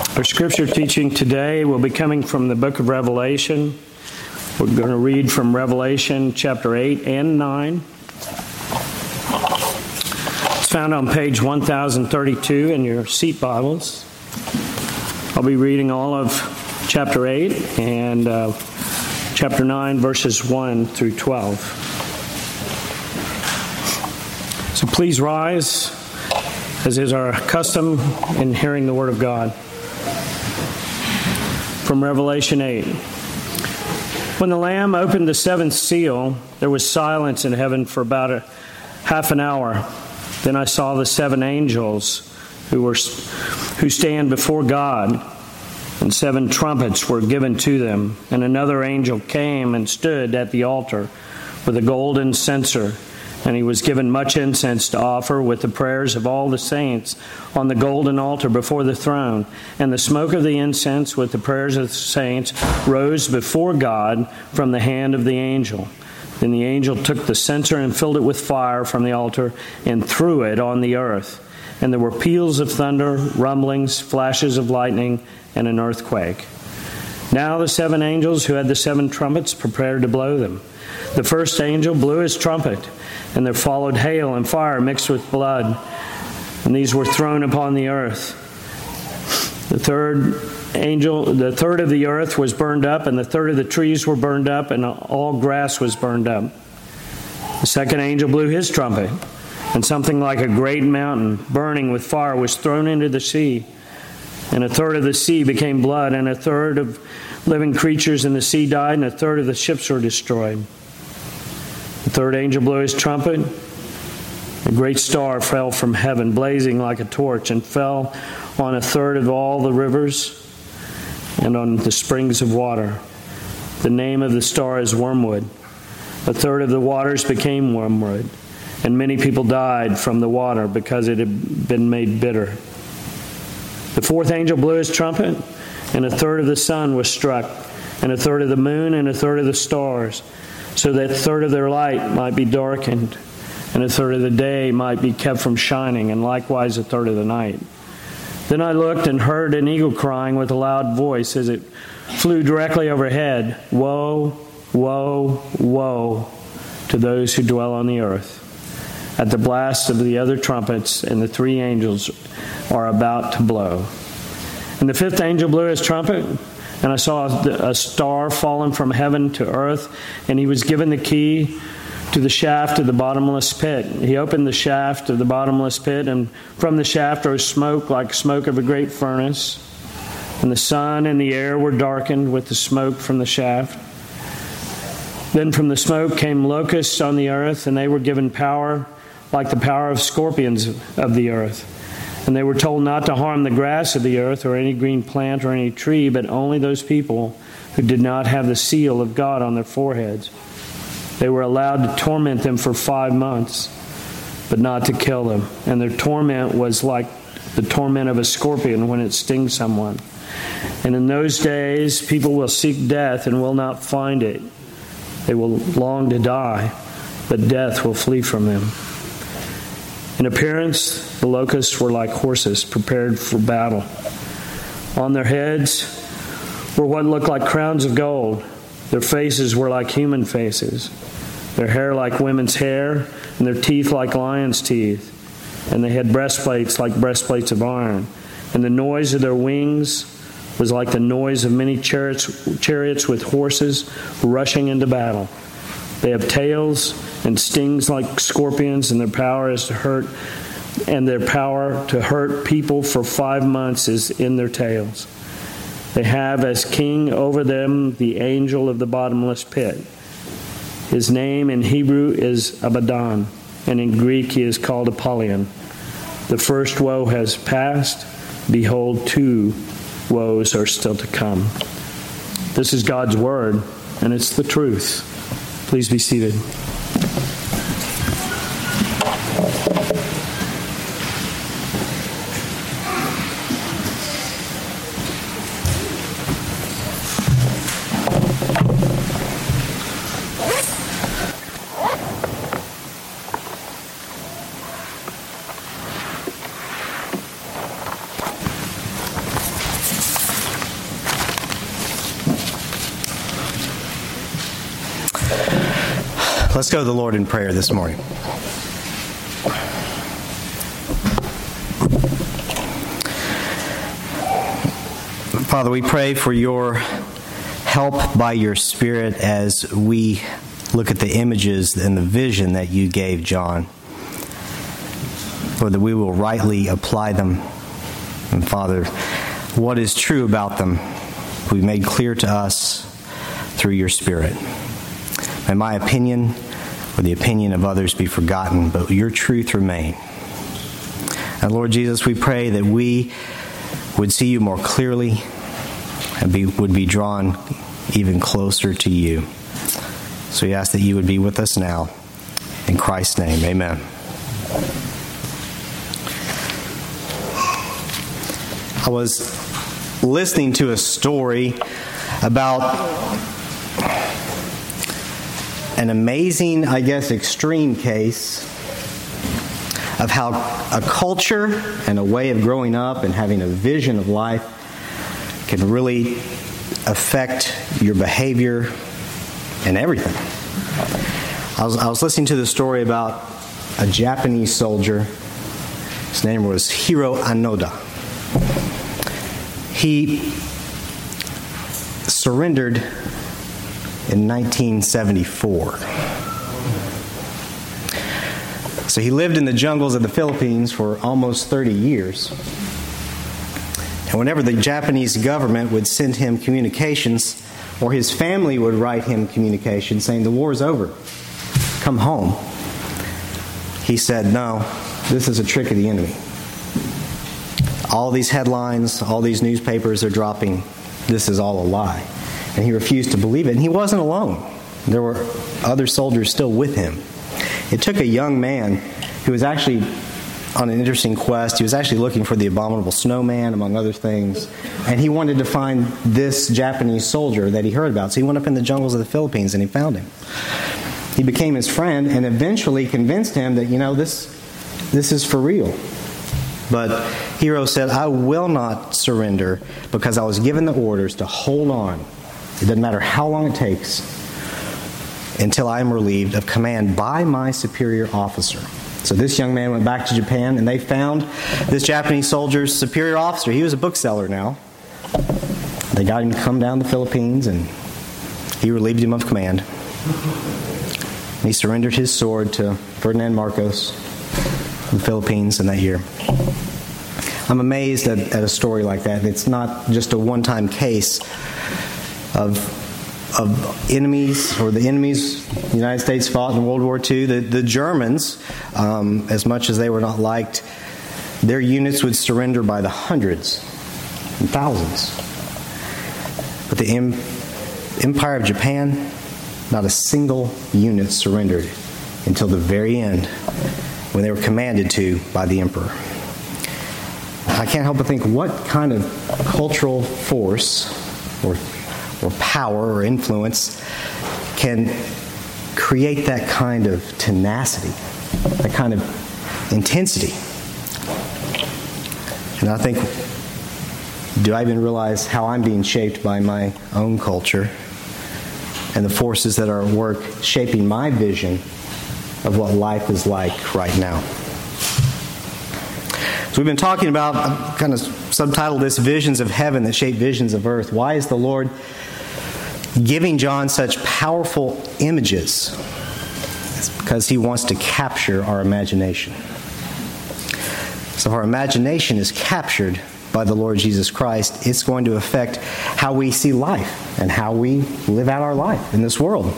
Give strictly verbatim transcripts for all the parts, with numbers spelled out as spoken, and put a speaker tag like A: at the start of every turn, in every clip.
A: Our scripture teaching today will be coming from the book of Revelation. We're going to read from Revelation chapter eight and nine. It's found on page one thousand thirty-two in your seat Bibles. I'll be reading all of chapter eight and uh, chapter nine, verses one through twelve. So please rise, as is our custom in hearing the Word of God. From Revelation eight. When the Lamb opened the seventh seal, there was silence in heaven for about a half an hour. Then I saw the seven angels who were who stand before God, and seven trumpets were given to them. And another angel came and stood at the altar with a golden censer, and he was given much incense to offer with the prayers of all the saints on the golden altar before the throne. And the smoke of the incense with the prayers of the saints rose before God from the hand of the angel. Then the angel took the censer and filled it with fire from the altar and threw it on the earth. And there were peals of thunder, rumblings, flashes of lightning, and an earthquake. Now the seven angels who had the seven trumpets prepared to blow them. The first angel blew his trumpet, and there followed hail and fire mixed with blood, and these were thrown upon the earth. The third angel, the third of the earth was burned up, and the third of the trees were burned up, and all grass was burned up. The second angel blew his trumpet, and something like a great mountain burning with fire was thrown into the sea. And a third of the sea became blood, and a third of living creatures in the sea died, and a third of the ships were destroyed. The third angel blew his trumpet. A great star fell from heaven, blazing like a torch, and fell on a third of all the rivers and on the springs of water. The name of the star is Wormwood. A third of the waters became wormwood, and many people died from the water because it had been made bitter. The fourth angel blew his trumpet, and a third of the sun was struck, and a third of the moon, and a third of the stars, so that a third of their light might be darkened, and a third of the day might be kept from shining, and likewise a third of the night. Then I looked and heard an eagle crying with a loud voice as it flew directly overhead, "Woe, woe, woe to those who dwell on the earth, at the blast of the other trumpets, and the three angels are about to blow." And the fifth angel blew his trumpet, and I saw a star fallen from heaven to earth, and he was given the key to the shaft of the bottomless pit. He opened the shaft of the bottomless pit, and from the shaft rose smoke like smoke of a great furnace. And the sun and the air were darkened with the smoke from the shaft. Then from the smoke came locusts on the earth, and they were given power like the power of scorpions of the earth. And they were told not to harm the grass of the earth or any green plant or any tree, but only those people who did not have the seal of God on their foreheads. They were allowed to torment them for five months, but not to kill them. And their torment was like the torment of a scorpion when it stings someone. And in those days, people will seek death and will not find it. They will long to die, but death will flee from them. In appearance, the locusts were like horses prepared for battle. On their heads were what looked like crowns of gold. Their faces were like human faces, their hair like women's hair, and their teeth like lions' teeth. And they had breastplates like breastplates of iron. And the noise of their wings was like the noise of many chariots, chariots with horses rushing into battle. They have tails and stings like scorpions, and their power is to hurt, and their power to hurt people for five months is in their tails. They have as king over them the angel of the bottomless pit. His name in Hebrew is Abaddon, and in Greek he is called Apollyon. The first woe has passed. Behold, two woes are still to come. This is God's word, and it's the truth. Please be seated.
B: Let's go to the Lord in prayer this morning. Father, we pray for your help by your Spirit as we look at the images and the vision that you gave John. Lord, that we will rightly apply them. And Father, what is true about them will be made clear to us through your Spirit. May my opinion or the opinion of others be forgotten, but your truth remain. And Lord Jesus, we pray that we would see you more clearly and be, would be drawn even closer to you. So we ask that you would be with us now. In Christ's name, amen. I was listening to a story about an amazing, I guess, extreme case of how a culture and a way of growing up and having a vision of life can really affect your behavior and everything. I was, I was listening to the story about a Japanese soldier. His name was Hiro Onoda. He surrendered in nineteen seventy-four. So he lived in the jungles of the Philippines for almost thirty years. And whenever the Japanese government would send him communications, or his family would write him communications saying, the war's over, come home, he said, no, this is a trick of the enemy. All these headlines, all these newspapers are dropping, this is all a lie. And he refused to believe it. And he wasn't alone. There were other soldiers still with him. It took a young man who was actually on an interesting quest. He was actually looking for the abominable snowman, among other things. And he wanted to find this Japanese soldier that he heard about. So he went up in the jungles of the Philippines and he found him. He became his friend and eventually convinced him that, you know, this, this is for real. But Hiro said, I will not surrender because I was given the orders to hold on. It doesn't matter how long it takes until I am relieved of command by my superior officer. So this young man went back to Japan and they found this Japanese soldier's superior officer. He was a bookseller now. They got him to come down to the Philippines and he relieved him of command. He surrendered his sword to Ferdinand Marcos in the Philippines in that year. I'm amazed at, at a story like that. It's not just a one-time case of of enemies, or the enemies the United States fought in World War Two. The, the Germans, um, as much as they were not liked, their units would surrender by the hundreds and thousands. But the em- Empire of Japan, not a single unit surrendered until the very end, when they were commanded to by the emperor. I can't help but think, what kind of cultural force or or power or influence can create that kind of tenacity, that kind of intensity? And I think, do I even realize how I'm being shaped by my own culture and the forces that are at work shaping my vision of what life is like right now? So we've been talking about, I've kind of subtitled this, Visions of Heaven that Shape Visions of Earth. Why is the Lord giving John such powerful images? It's because he wants to capture our imagination. So if our imagination is captured by the Lord Jesus Christ, it's going to affect how we see life and how we live out our life in this world.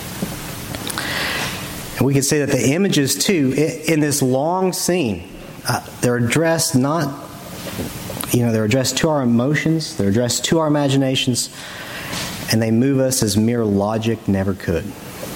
B: And we could say that the images, too, in this long scene, uh, they're addressed not, you know, they're addressed to our emotions, they're addressed to our imaginations, and they move us as mere logic never could.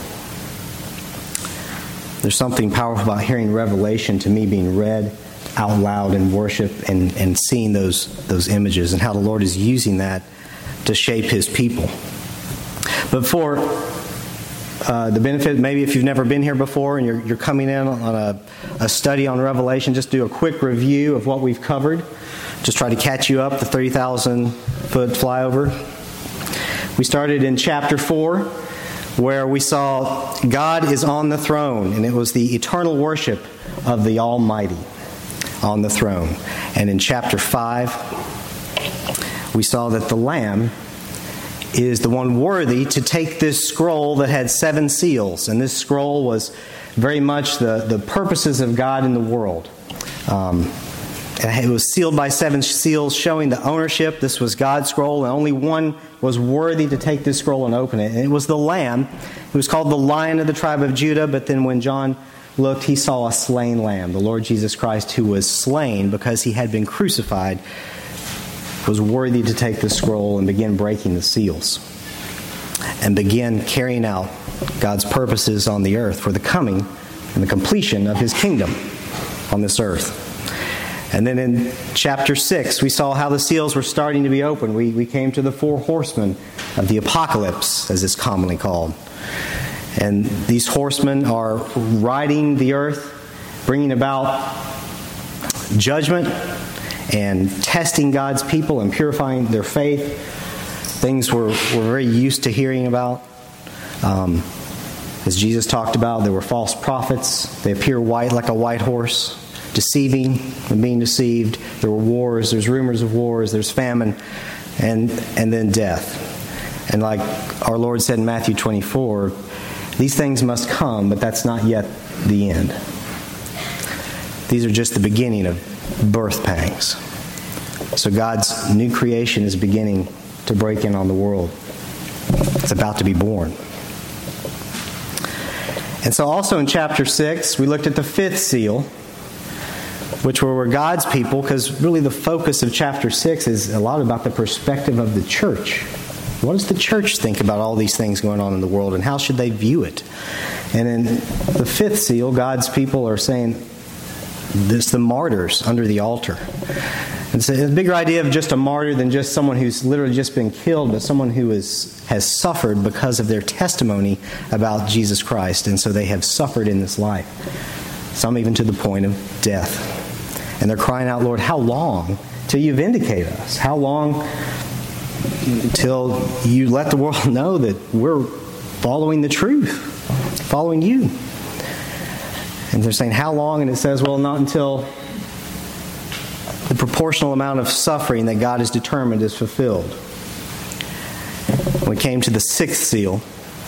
B: There's something powerful about hearing Revelation to me being read out loud in worship and, and seeing those, those images and how the Lord is using that to shape His people. But for uh, the benefit, maybe if you've never been here before and you're, you're coming in on a, a study on Revelation, just do a quick review of what we've covered. Just try to catch you up the thirty thousand foot flyover. We started in chapter four where we saw God is on the throne, and it was the eternal worship of the Almighty on the throne. And in chapter five, we saw that the Lamb is the one worthy to take this scroll that had seven seals. And this scroll was very much the, the purposes of God in the world. Um, it was sealed by seven seals, showing the ownership. This was God's scroll, and only one was worthy to take this scroll and open it. And it was the Lamb. It was called the Lion of the tribe of Judah, but then when John looked, he saw a slain Lamb, the Lord Jesus Christ, who was slain because he had been crucified, was worthy to take the scroll and begin breaking the seals and begin carrying out God's purposes on the earth for the coming and the completion of his kingdom on this earth. And then in chapter six, we saw how the seals were starting to be opened. We, we came to the four horsemen of the apocalypse, as it's commonly called. And these horsemen are riding the earth, bringing about judgment and testing God's people and purifying their faith. Things we're, we're very used to hearing about. Um, as Jesus talked about, there were false prophets. They appear white like a white horse, deceiving and being deceived. There were wars. There's rumors of wars. There's famine, and and then death. And like our Lord said in Matthew twenty-four, these things must come, but that's not yet the end. These are just the beginning of birth pangs. So God's new creation is beginning to break in on the world. It's about to be born. And so also in chapter six, we looked at the fifth seal, which were God's people, because really the focus of chapter six is a lot about the perspective of the church. What does the church think about all these things going on in the world, and how should they view it? And in the fifth seal, God's people are saying, this the martyrs under the altar. It's a bigger idea of just a martyr than just someone who's literally just been killed, but someone who is, has suffered because of their testimony about Jesus Christ. And so they have suffered in this life, some even to the point of death. And they're crying out, Lord, how long till you vindicate us? How long till you let the world know that we're following the truth, following you? And they're saying, how long? And it says, well, not until the proportional amount of suffering that God has determined is fulfilled. We came to the sixth seal,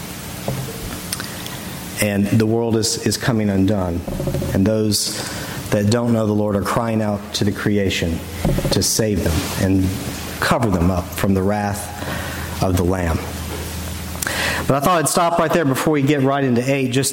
B: and the world is, is coming undone. And those that don't know the Lord are crying out to the creation to save them and cover them up from the wrath of the Lamb. But I thought I'd stop right there before we get right into eight, just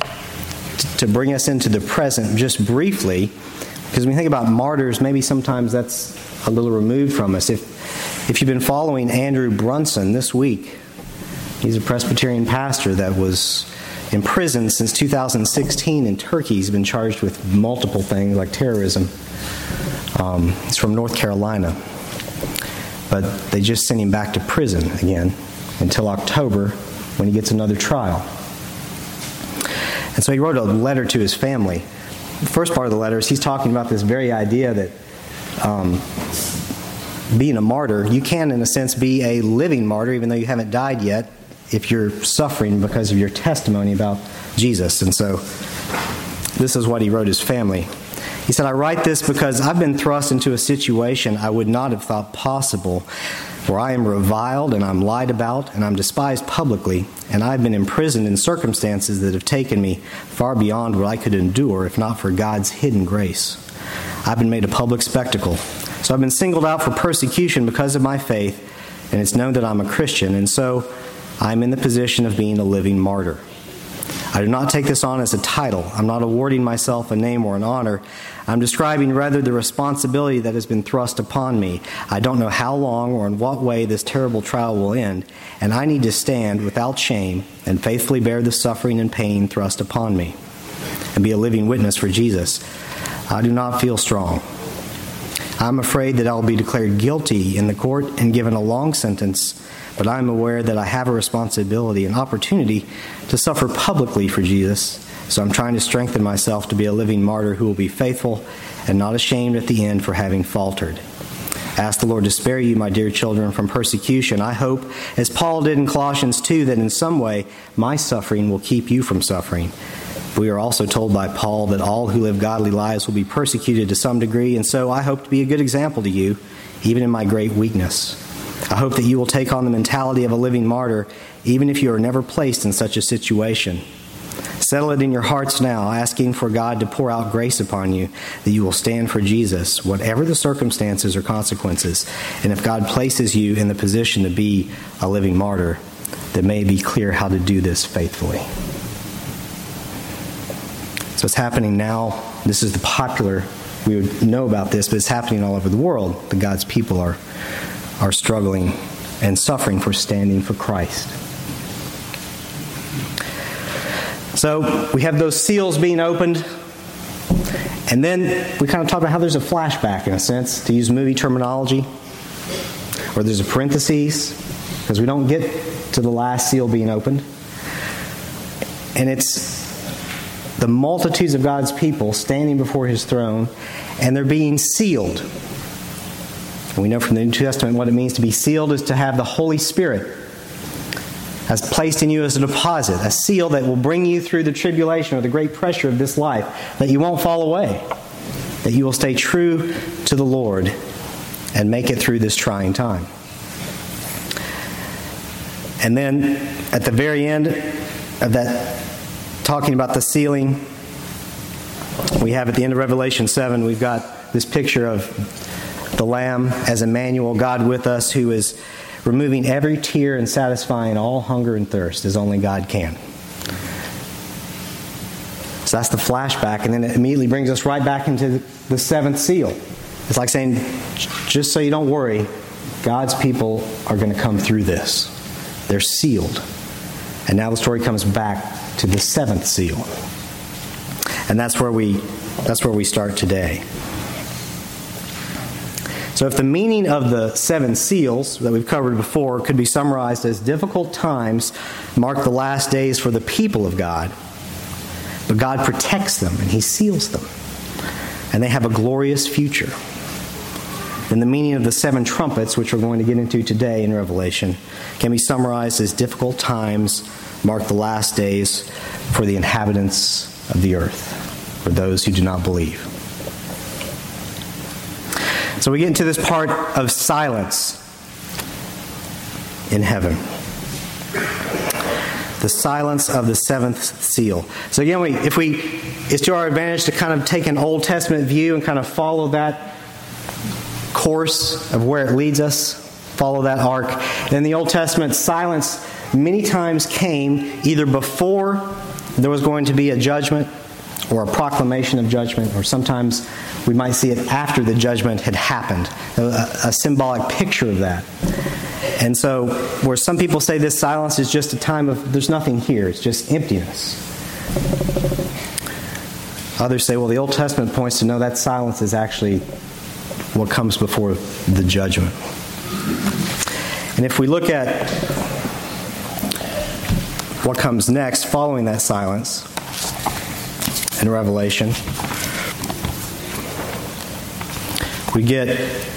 B: to bring us into the present just briefly, because when we think about martyrs, maybe sometimes that's a little removed from us. If if you've been following Andrew Brunson this week, he's a Presbyterian pastor that was in prison since two thousand sixteen in Turkey. He's been charged with multiple things like terrorism. Um, he's from North Carolina. But they just sent him back to prison again until October when he gets another trial. And so he wrote a letter to his family. The first part of the letter is he's talking about this very idea that um, being a martyr, you can, in a sense, be a living martyr, even though you haven't died yet, if you're suffering because of your testimony about Jesus. And so this is what he wrote his family. He said, I write this because I've been thrust into a situation I would not have thought possible, where I am reviled and I'm lied about and I'm despised publicly, and I've been imprisoned in circumstances that have taken me far beyond what I could endure if not for God's hidden grace. I've been made a public spectacle. So I've been singled out for persecution because of my faith, and it's known that I'm a Christian, and so I'm in the position of being a living martyr. I do not take this on as a title. I'm not awarding myself a name or an honor. I'm describing rather the responsibility that has been thrust upon me. I don't know how long or in what way this terrible trial will end, and I need to stand without shame and faithfully bear the suffering and pain thrust upon me and be a living witness for Jesus. I do not feel strong. I'm afraid that I will be declared guilty in the court and given a long sentence, but I'm aware that I have a responsibility and opportunity to suffer publicly for Jesus. So I'm trying to strengthen myself to be a living martyr who will be faithful and not ashamed at the end for having faltered. Ask the Lord to spare you, my dear children, from persecution. I hope, as Paul did in Colossians two, that in some way my suffering will keep you from suffering. We are also told by Paul that all who live godly lives will be persecuted to some degree, and so I hope to be a good example to you, even in my great weakness. I hope that you will take on the mentality of a living martyr, even if you are never placed in such a situation. Settle it in your hearts now, asking for God to pour out grace upon you, that you will stand for Jesus, whatever the circumstances or consequences. And if God places you in the position to be a living martyr, that may be clear how to do this faithfully. So it's happening now. This is the popular, we would know about this, but it's happening all over the world. The God's people are, are struggling and suffering for standing for Christ. So we have those seals being opened, and then we kind of talk about how there's a flashback, in a sense, to use movie terminology, or there's a parentheses, because we don't get to the last seal being opened. And it's the multitudes of God's people standing before His throne, and they're being sealed. And we know from the New Testament what it means to be sealed is to have the Holy Spirit as placed in you as a deposit, a seal that will bring you through the tribulation or the great pressure of this life, that you won't fall away, that you will stay true to the Lord and make it through this trying time. And then at the very end of that, talking about the sealing, we have at the end of Revelation seven, we've got this picture of the Lamb as Emmanuel, God with us, who is removing every tear and satisfying all hunger and thirst as only God can. So that's the flashback, and then it immediately brings us right back into the seventh seal. It's like saying, just so you don't worry, God's people are going to come through this. They're sealed. And now the story comes back to the seventh seal. And that's where we that's where we start today. So if the meaning of the seven seals that we've covered before could be summarized as difficult times mark the last days for the people of God, but God protects them and He seals them, and they have a glorious future. Then the meaning of the seven trumpets, which we're going to get into today in Revelation, can be summarized as difficult times mark the last days for the inhabitants of the earth, for those who do not believe. So we get into this part of silence in heaven. The silence of the seventh seal. So again, we, if we, it's to our advantage to kind of take an Old Testament view and kind of follow that course of where it leads us, follow that arc. In the Old Testament, silence many times came either before there was going to be a judgment or a proclamation of judgment, or sometimes we might see it after the judgment had happened, a, a symbolic picture of that. And so, where some people say this silence is just a time of, there's nothing here, it's just emptiness. Others say, well, the Old Testament points to, no, that silence is actually what comes before the judgment. And if we look at what comes next following that silence in Revelation, we get,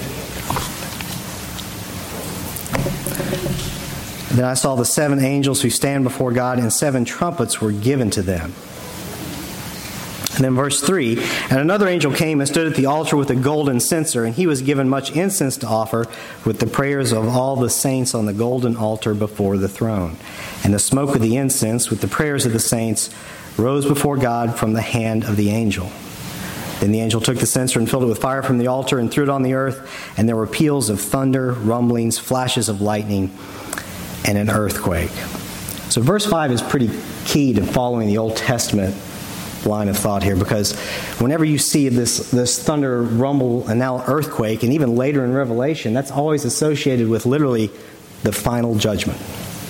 B: then I saw the seven angels who stand before God, and seven trumpets were given to them. And then verse three, and another angel came and stood at the altar with a golden censer, and he was given much incense to offer with the prayers of all the saints on the golden altar before the throne. And the smoke of the incense with the prayers of the saints rose before God from the hand of the angel. Then the angel took the censer and filled it with fire from the altar and threw it on the earth, and there were peals of thunder, rumblings, flashes of lightning, and an earthquake. So verse five is pretty key to following the Old Testament line of thought here, because whenever you see this, this thunder, rumble, and now earthquake, and even later in Revelation, that's always associated with literally the final judgment.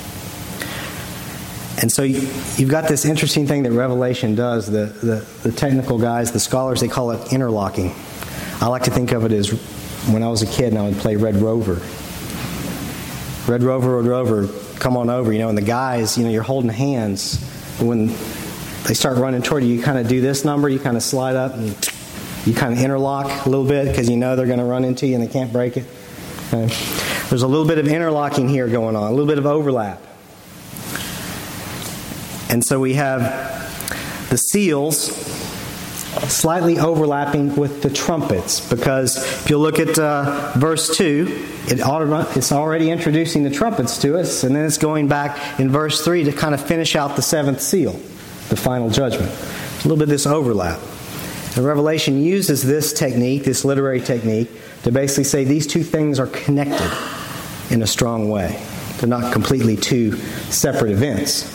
B: And so you, you've got this interesting thing that Revelation does. The, the, the technical guys, the scholars, they call it interlocking. I like to think of it as when I was a kid and I would play Red Rover. Red Rover, Red Rover, come on over, you know, and the guys, you know, you're holding hands. When they start running toward you, you kind of do this number, you kind of slide up and You kind of interlock a little bit because you know they're going to run into you and they can't break it. Okay. There's a little bit of interlocking here going on, a little bit of overlap. And so we have the seals slightly overlapping with the trumpets, because if you look at uh, verse two, it auto, it's already introducing the trumpets to us, and then it's going back in verse three to kind of finish out the seventh seal, the final judgment. A little bit of this overlap. And Revelation uses this technique, this literary technique, to basically say these two things are connected in a strong way. They're not completely two separate events.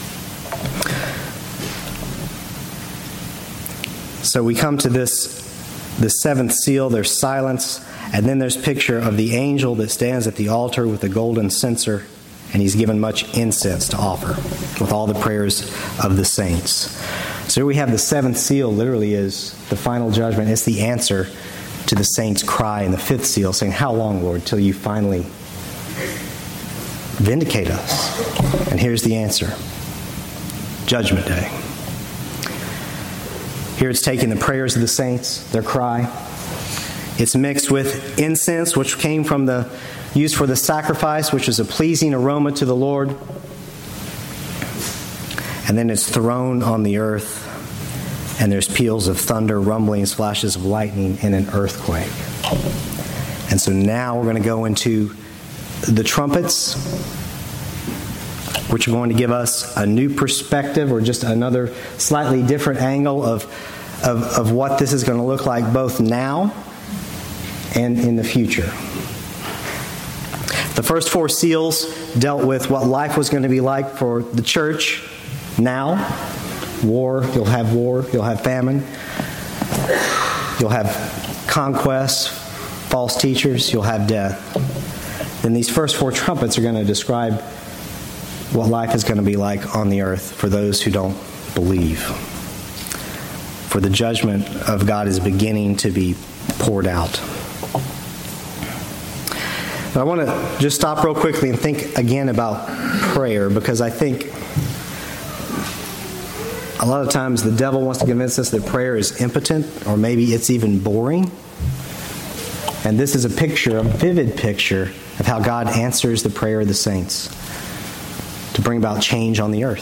B: So we come to this, this seventh seal, there's silence, and then there's a picture of the angel that stands at the altar with the golden censer, and he's given much incense to offer with all the prayers of the saints. So here we have the seventh seal, literally is the final judgment. It's the answer to the saints' cry in the fifth seal, saying, "How long, Lord, till you finally vindicate us?" And here's the answer. Judgment Day. Here it's taking the prayers of the saints, their cry. It's mixed with incense, which came from the, used for the sacrifice, which is a pleasing aroma to the Lord. And then it's thrown on the earth, and there's peals of thunder, rumblings, flashes of lightning, and an earthquake. And so now we're going to go into the trumpets, which are going to give us a new perspective, or just another slightly different angle of, of, of what this is going to look like both now and in the future. The first four seals dealt with what life was going to be like for the church now. War, you'll have war, you'll have famine, you'll have conquest, false teachers, you'll have death. Then these first four trumpets are going to describe what life is going to be like on the earth for those who don't believe. For the judgment of God is beginning to be poured out. But I want to just stop real quickly and think again about prayer, because I think a lot of times the devil wants to convince us that prayer is impotent, or maybe it's even boring. And this is a picture, a vivid picture of how God answers the prayer of the saints to bring about change on the earth,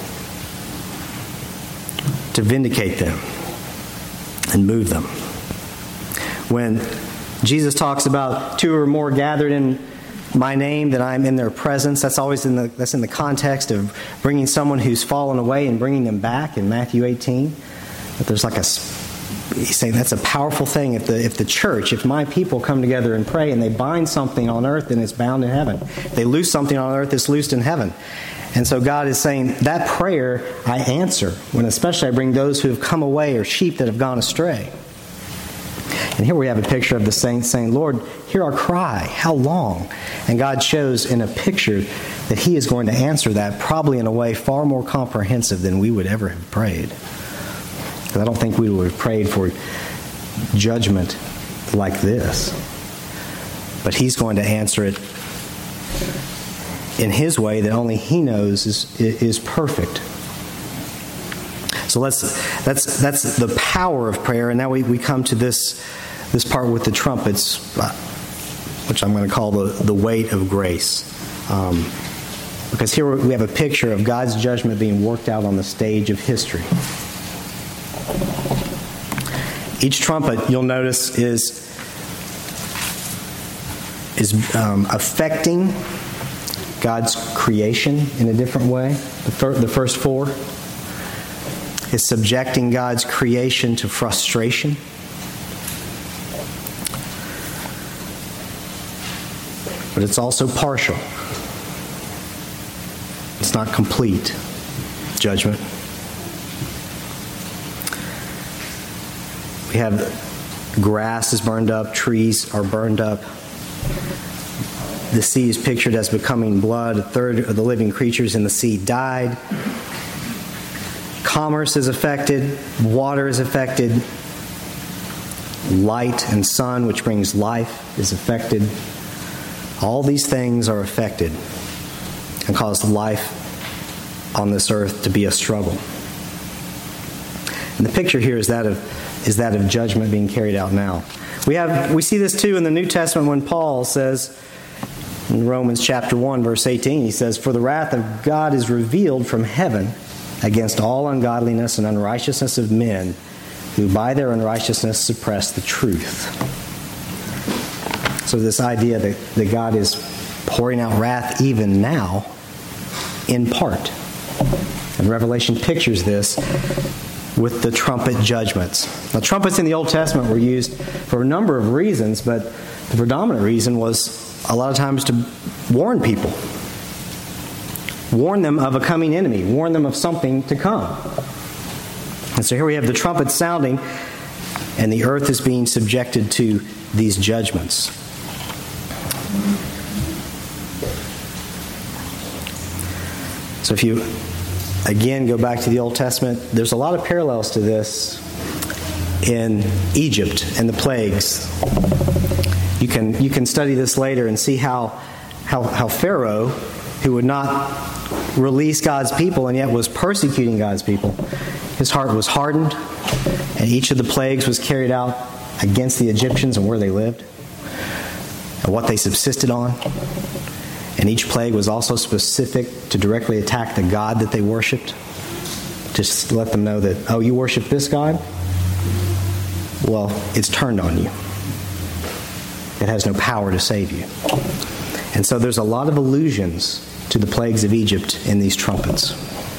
B: to vindicate them and move them. When Jesus talks about two or more gathered in my name, that I'm in their presence, that's always in the that's in the context of bringing someone who's fallen away and bringing them back in Matthew eighteen. But there's like a he's saying that's a powerful thing. If the if the church, if my people come together and pray and they bind something on earth, then it's bound in heaven. If they loose something on earth, it's loosed in heaven. And so God is saying that prayer I answer when especially I bring those who have come away, or sheep that have gone astray. And here we have a picture of the saints saying, "Lord, hear our cry. How long?" And God shows in a picture that He is going to answer that, probably in a way far more comprehensive than we would ever have prayed. Because I don't think we would have prayed for judgment like this. But He's going to answer it in His way that only He knows is is perfect. So let's that's that's the power of prayer. And now we, we come to this this part with the trumpets, which I'm going to call the, the weight of grace. Um, because here we have a picture of God's judgment being worked out on the stage of history. Each trumpet, you'll notice, is, is um, affecting God's creation in a different way. The, fir- the first four is subjecting God's creation to frustration. But it's also partial. It's not complete judgment. We have grass is burned up, trees are burned up. The sea is pictured as becoming blood. A third of the living creatures in the sea died. Commerce is affected. Water is affected. Light and sun, which brings life, is affected. All these things are affected and cause life on this earth to be a struggle. And the picture here is that of is that of judgment being carried out now. We have we see this too in the New Testament when Paul says in Romans chapter one, verse eighteen, he says, "For the wrath of God is revealed from heaven against all ungodliness and unrighteousness of men, who by their unrighteousness suppress the truth." So this idea that, that God is pouring out wrath even now, in part. And Revelation pictures this with the trumpet judgments. Now, trumpets in the Old Testament were used for a number of reasons, but the predominant reason was a lot of times to warn people. Warn them of a coming enemy. Warn them of something to come. And so here we have the trumpet sounding, and the earth is being subjected to these judgments. So if you, again, go back to the Old Testament, there's a lot of parallels to this in Egypt and the plagues. You can you can study this later and see how how, how Pharaoh, who would not release God's people and yet was persecuting God's people, his heart was hardened, and each of the plagues was carried out against the Egyptians and where they lived and what they subsisted on. And each plague was also specific to directly attack the God that they worshipped. Just to let them know that, oh, you worship this God? Well, it's turned on you. It has no power to save you. And so there's a lot of allusions to the plagues of Egypt in these trumpets.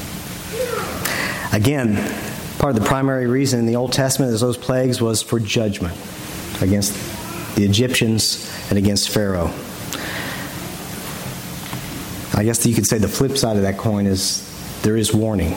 B: Again, part of the primary reason in the Old Testament is those plagues was for judgment against the Egyptians and against Pharaoh. I guess you could say the flip side of that coin is there is warning.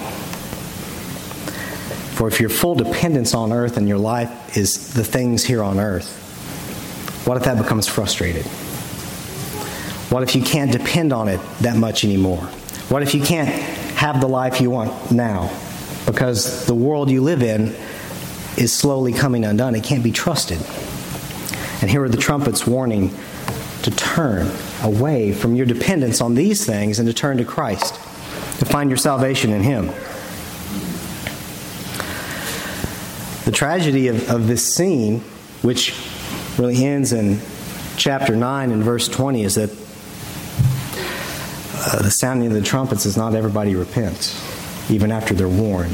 B: For if your full dependence on earth and your life is the things here on earth, what if that becomes frustrated? What if you can't depend on it that much anymore? What if you can't have the life you want now? Because the world you live in is slowly coming undone. It can't be trusted. And here are the trumpets warning to turn away from your dependence on these things and to turn to Christ, to find your salvation in Him. The tragedy of, of this scene, which really ends in chapter nine and verse twenty, is that uh, the sounding of the trumpets is not everybody repents, even after they're warned.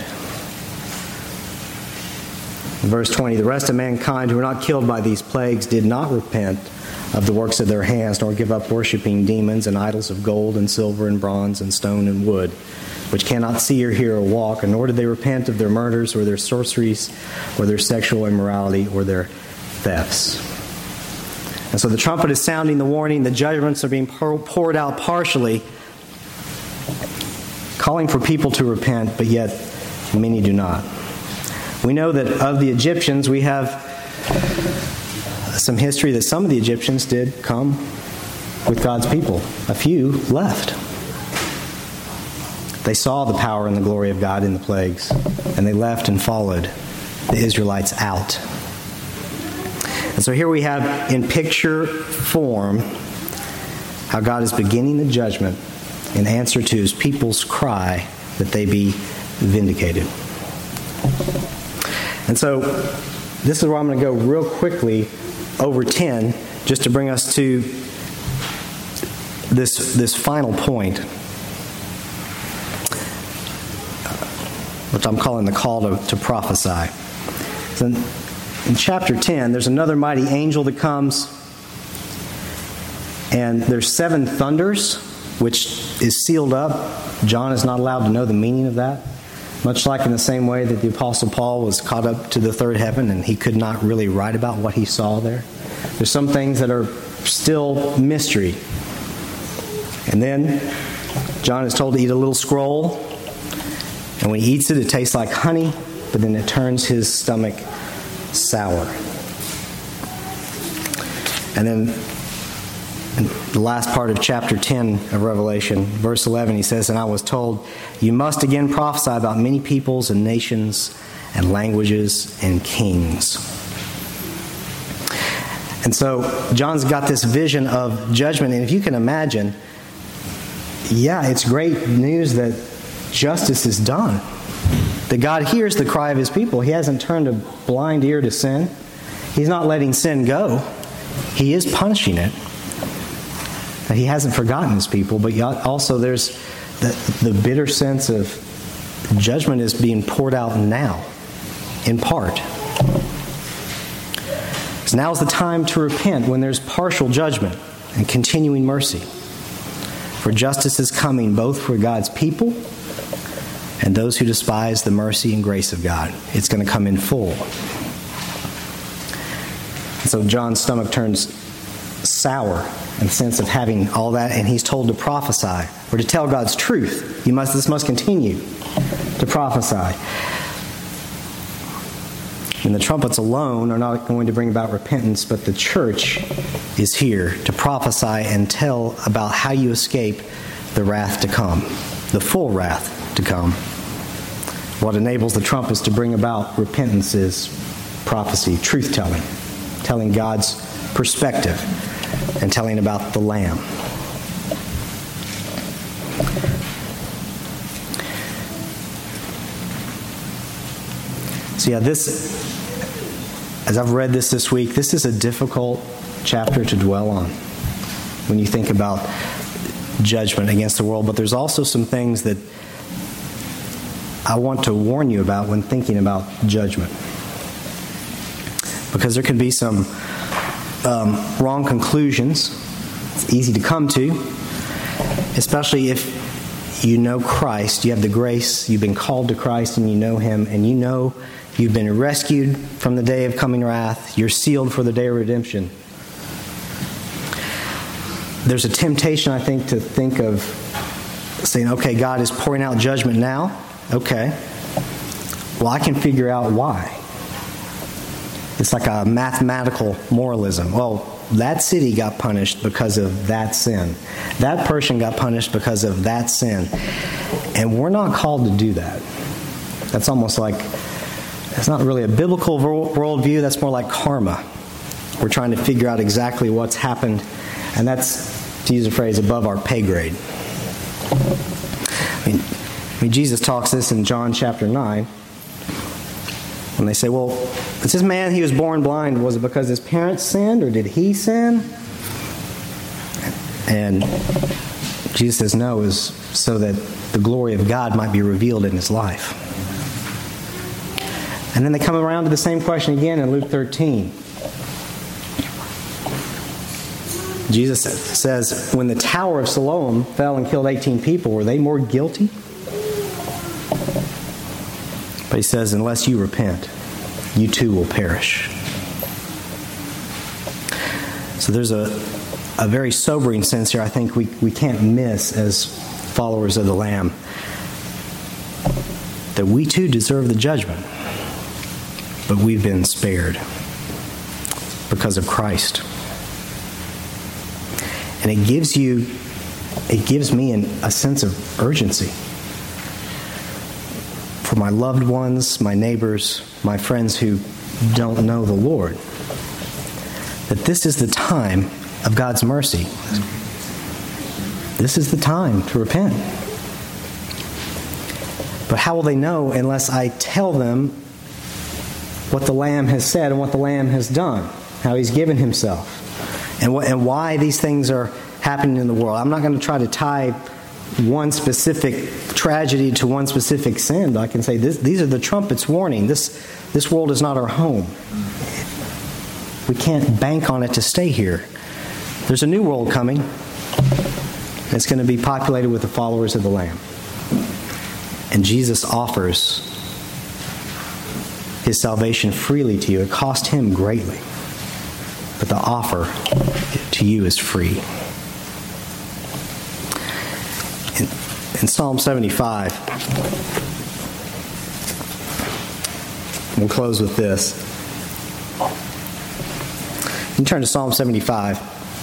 B: In verse twenty, the rest of mankind who were not killed by these plagues did not repent of the works of their hands, nor give up worshiping demons and idols of gold and silver and bronze and stone and wood, which cannot see or hear or walk, and nor did they repent of their murders or their sorceries or their sexual immorality or their thefts. And so the trumpet is sounding the warning. The judgments are being poured out partially, calling for people to repent, but yet many do not. We know that of the Egyptians, we have some history that some of the Egyptians did come with God's people. A few left. They saw the power and the glory of God in the plagues, and they left and followed the Israelites out. And so here we have in picture form how God is beginning the judgment in answer to His people's cry that they be vindicated. And so this is where I'm going to go real quickly over ten, just to bring us to this, this final point, which I'm calling the call to, to prophesy. So in, in chapter ten, there's another mighty angel that comes, and there's seven thunders, which is sealed up. John is not allowed to know the meaning of that, much like in the same way that the Apostle Paul was caught up to the third heaven, and he could not really write about what he saw there. There's some things that are still mystery. And then John is told to eat a little scroll, and when he eats it, it tastes like honey, but then it turns his stomach sour. And then in the last part of chapter ten of Revelation, verse eleven, he says, "And I was told, you must again prophesy about many peoples and nations and languages and kings." And so John's got this vision of judgment, and if you can imagine, yeah, it's great news that justice is done. That God hears the cry of his people. He hasn't turned a blind ear to sin. He's not letting sin go. He is punishing it. He hasn't forgotten his people, but also there's the, the bitter sense of judgment is being poured out now, in part. So now is the time to repent when there's partial judgment and continuing mercy. For justice is coming both for God's people and those who despise the mercy and grace of God. It's going to come in full. So John's stomach turns sour in the sense of having all that, and he's told to prophesy or to tell God's truth. You must. This must continue to prophesy. And the trumpets alone are not going to bring about repentance, but the church is here to prophesy and tell about how you escape the wrath to come, the full wrath to come. What enables the trumpets to bring about repentance is prophecy, truth-telling, telling God's perspective, and telling about the Lamb. So yeah, this, as I've read this this week, this is a difficult chapter to dwell on when you think about judgment against the world. But there's also some things that I want to warn you about when thinking about judgment. Because there can be some um, wrong conclusions. It's easy to come to, especially if you know Christ, you have the grace, you've been called to Christ and you know Him, and you know you've been rescued from the day of coming wrath, you're sealed for the day of redemption. There's a temptation, I think, to think of saying, okay, God is pouring out judgment now. Okay. Well, I can figure out why. It's like a mathematical moralism. Well, that city got punished because of that sin. That person got punished because of that sin. And we're not called to do that. That's almost like, it's not really a biblical worldview. That's more like karma. We're trying to figure out exactly what's happened. And that's, to use a phrase, above our pay grade. I mean, I mean Jesus talks this in John chapter nine. When they say, well, it's this man, he was born blind. Was it because his parents sinned, or did he sin? And Jesus says, no, it was so that the glory of God might be revealed in his life. And then they come around to the same question again in Luke thirteen. Jesus says, when the Tower of Siloam fell and killed eighteen people, were they more guilty? But he says, unless you repent, you too will perish. So there's a, a very sobering sense here I think we, we can't miss as followers of the Lamb. That we too deserve the judgment. But we've been spared because of Christ. And it gives you, it gives me an, a sense of urgency. For my loved ones, my neighbors, my friends who don't know the Lord, that this is the time of God's mercy. This is the time to repent. But how will they know unless I tell them what the Lamb has said and what the Lamb has done, how He's given Himself, and what and why these things are happening in the world? I'm not going to try to tie one specific tragedy to one specific sin. I can say this, these are the trumpets warning. This, this world is not our home. We can't bank on it to stay here. There's a new world coming. It's going to be populated with the followers of the Lamb. And Jesus offers His salvation freely to you. It cost Him greatly. But the offer to you is free. In, in Psalm seventy-five, we'll close with this. You can turn to Psalm seventy-five.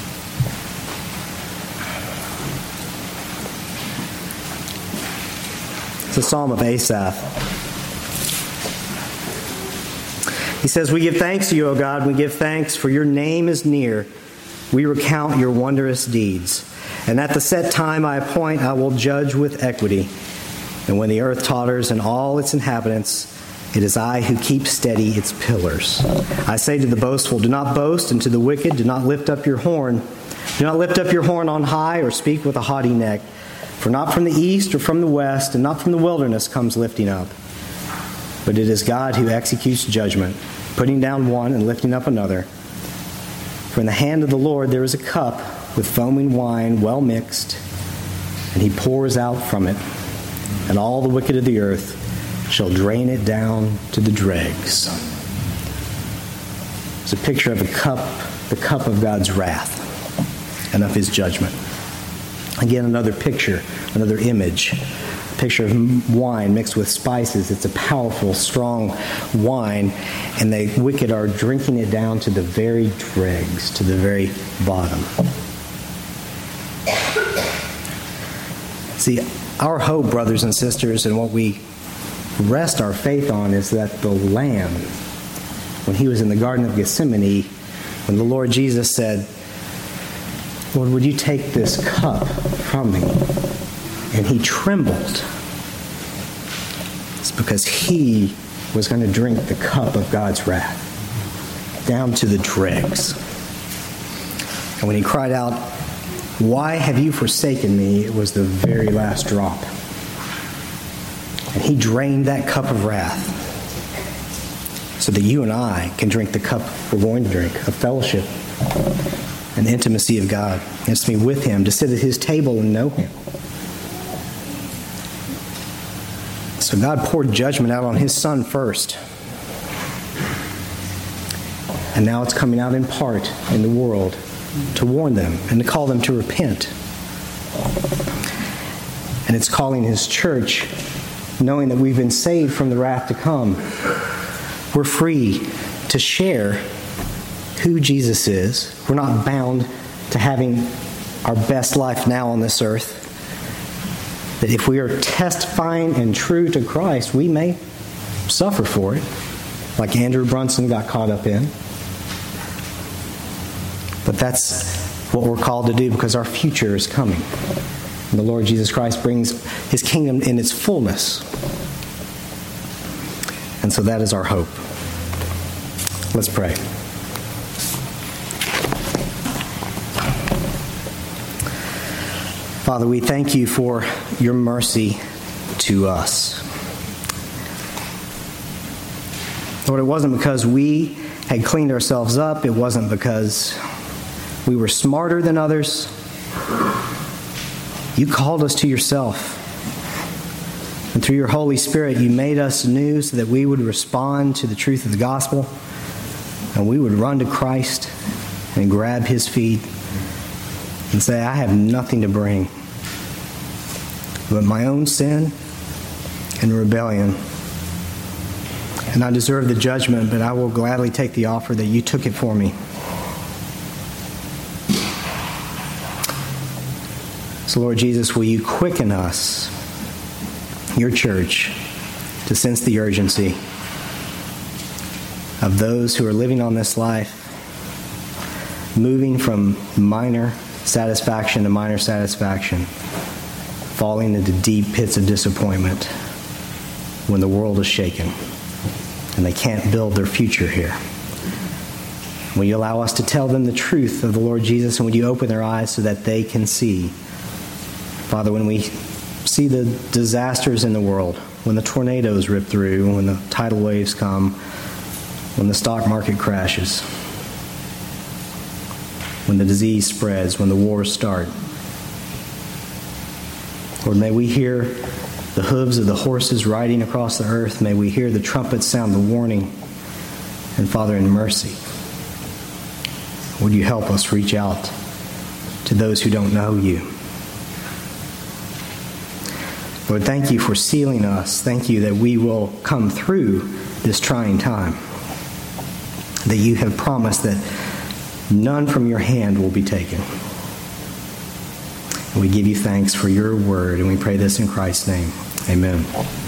B: It's a psalm of Asaph. He says, we give thanks to you, O God. We give thanks, for your name is near. We recount your wondrous deeds. And at the set time I appoint, I will judge with equity. And when the earth totters and all its inhabitants, it is I who keep steady its pillars. I say to the boastful, do not boast, and to the wicked, do not lift up your horn. Do not lift up your horn on high or speak with a haughty neck. For not from the east or from the west, and not from the wilderness comes lifting up. But it is God who executes judgment, putting down one and lifting up another. For in the hand of the Lord there is a cup with foaming wine well mixed, and he pours out from it, and all the wicked of the earth shall drain it down to the dregs. It's a picture of a cup, the cup of God's wrath and of his judgment. Again, another picture, another image. A picture of wine mixed with spices. It's a powerful, strong wine, and the wicked are drinking it down to the very dregs, to the very bottom. See, our hope, brothers and sisters, and what we rest our faith on is that the Lamb, when he was in the Garden of Gethsemane, when the Lord Jesus said, Lord, would you take this cup from me? And he trembled. It's because he was going to drink the cup of God's wrath down to the dregs. And when he cried out, why have you forsaken me? It was the very last drop. And he drained that cup of wrath so that you and I can drink the cup we're going to drink, of fellowship and intimacy of God. It's to be with him, to sit at his table and know him. So God poured judgment out on his Son first. And now it's coming out in part in the world to warn them and to call them to repent. And it's calling his church, knowing that we've been saved from the wrath to come. We're free to share who Jesus is. We're not bound to having our best life now on this earth. That if we are testifying and true to Christ, we may suffer for it, like Andrew Brunson got caught up in. But that's what we're called to do because our future is coming. And the Lord Jesus Christ brings his kingdom in its fullness. And so that is our hope. Let's pray. Father, we thank you for your mercy to us. Lord, it wasn't because we had cleaned ourselves up. It wasn't because we were smarter than others. You called us to yourself. And through your Holy Spirit, you made us new so that we would respond to the truth of the gospel. And we would run to Christ and grab his feet and say, I have nothing to bring but my own sin and rebellion. And I deserve the judgment, but I will gladly take the offer that you took it for me. So, Lord Jesus, will you quicken us, your church, to sense the urgency of those who are living on this life, moving from minor satisfaction to minor satisfaction, falling into deep pits of disappointment when the world is shaken and they can't build their future here. Will you allow us to tell them the truth of the Lord Jesus, and would you open their eyes so that they can see? Father, when we see the disasters in the world, when the tornadoes rip through, when the tidal waves come, when the stock market crashes, when the disease spreads, when the wars start, Lord, may we hear the hooves of the horses riding across the earth. May we hear the trumpets sound the warning. And Father, in mercy, would you help us reach out to those who don't know you? Lord, thank you for sealing us. Thank you that we will come through this trying time. That you have promised that none from your hand will be taken. And we give you thanks for your word, and we pray this in Christ's name. Amen.